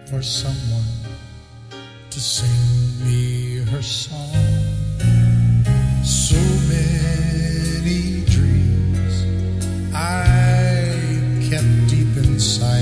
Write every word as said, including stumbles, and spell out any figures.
for someone to sing me her song. So many dreams I kept deep inside